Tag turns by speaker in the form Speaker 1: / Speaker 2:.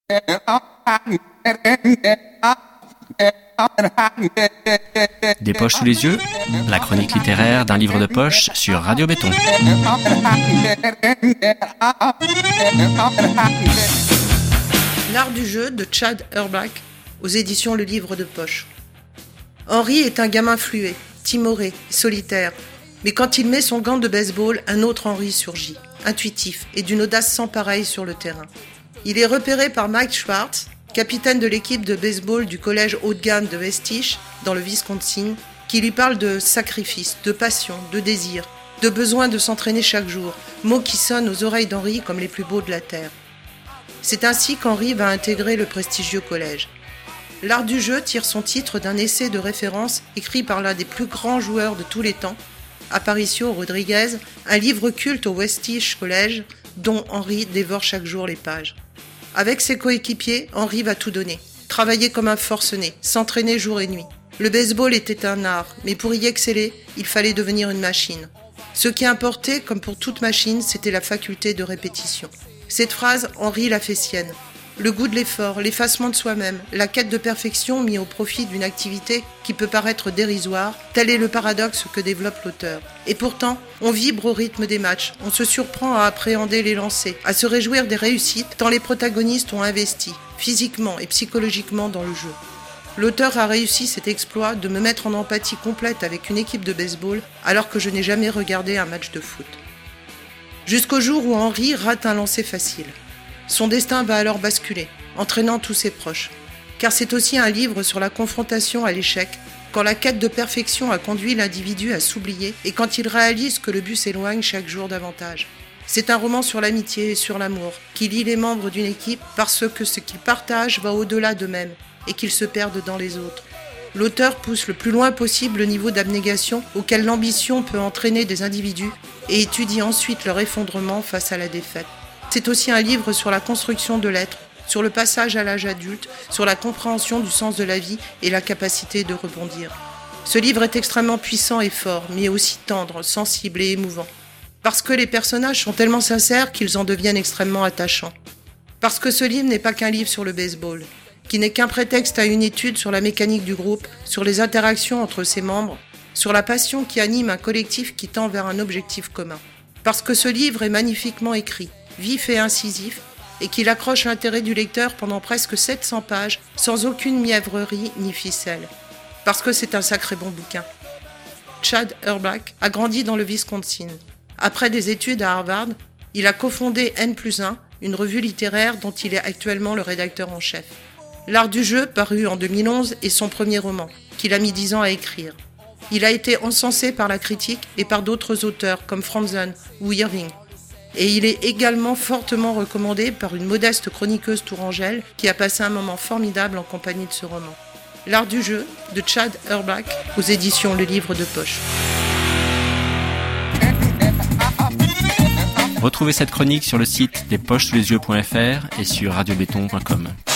Speaker 1: Des poches sous les yeux, la chronique littéraire d'un livre de poche sur Radio Béton.
Speaker 2: L'art du jeu de Chad Hurlbach aux éditions Le Livre de Poche. Henry est un gamin fluet, timoré, solitaire. Mais quand il met son gant de baseball, un autre Henry surgit, intuitif et d'une audace sans pareille sur le terrain. Il est repéré par Mike Schwartz, capitaine de l'équipe de baseball du collège haut de gamme de Westich, dans le Wisconsin, qui lui parle de sacrifice, de passion, de désir, de besoin de s'entraîner chaque jour, mots qui sonnent aux oreilles d'Henry comme les plus beaux de la terre. C'est ainsi qu'Henry va intégrer le prestigieux collège. L'art du jeu tire son titre d'un essai de référence écrit par l'un des plus grands joueurs de tous les temps, Aparicio Rodriguez, un livre culte au Westich College dont Henry dévore chaque jour les pages. Avec ses coéquipiers, Henry va tout donner, travailler comme un forcené, s'entraîner jour et nuit. Le baseball était un art, mais pour y exceller, il fallait devenir une machine. Ce qui importait, comme pour toute machine, c'était la faculté de répétition. Cette phrase, Henry l'a fait sienne. Le goût de l'effort, l'effacement de soi-même, la quête de perfection mis au profit d'une activité qui peut paraître dérisoire, tel est le paradoxe que développe l'auteur. Et pourtant, on vibre au rythme des matchs, on se surprend à appréhender les lancers, à se réjouir des réussites tant les protagonistes ont investi, physiquement et psychologiquement dans le jeu. L'auteur a réussi cet exploit de me mettre en empathie complète avec une équipe de baseball alors que je n'ai jamais regardé un match de foot. Jusqu'au jour où Henry rate un lancer facile. Son destin va alors basculer, entraînant tous ses proches. Car c'est aussi un livre sur la confrontation à l'échec, quand la quête de perfection a conduit l'individu à s'oublier et quand il réalise que le but s'éloigne chaque jour davantage. C'est un roman sur l'amitié et sur l'amour, qui lie les membres d'une équipe parce que ce qu'ils partagent va au-delà d'eux-mêmes et qu'ils se perdent dans les autres. L'auteur pousse le plus loin possible le niveau d'abnégation auquel l'ambition peut entraîner des individus et étudie ensuite leur effondrement face à la défaite. C'est aussi un livre sur la construction de l'être, sur le passage à l'âge adulte, sur la compréhension du sens de la vie et la capacité de rebondir. Ce livre est extrêmement puissant et fort, mais aussi tendre, sensible et émouvant. Parce que les personnages sont tellement sincères qu'ils en deviennent extrêmement attachants. Parce que ce livre n'est pas qu'un livre sur le baseball, qui n'est qu'un prétexte à une étude sur la mécanique du groupe, sur les interactions entre ses membres, sur la passion qui anime un collectif qui tend vers un objectif commun. Parce que ce livre est magnifiquement écrit, vif et incisif, et qu'il accroche l'intérêt du lecteur pendant presque 700 pages, sans aucune mièvrerie ni ficelle. Parce que c'est un sacré bon bouquin. Chad Hurlbach a grandi dans le Wisconsin. Après des études à Harvard, il a cofondé N+1, une revue littéraire dont il est actuellement le rédacteur en chef. L'art du jeu, paru en 2011, est son premier roman, qu'il a mis 10 ans à écrire. Il a été encensé par la critique et par d'autres auteurs comme Franzen ou Irving. Et il est également fortement recommandé par une modeste chroniqueuse tourangelle qui a passé un moment formidable en compagnie de ce roman. L'art du jeu de Chad Hurlbach aux éditions Le Livre de Poche.
Speaker 1: Retrouvez cette chronique sur le site lespochesulesyeux.fr et sur radiobéton.com.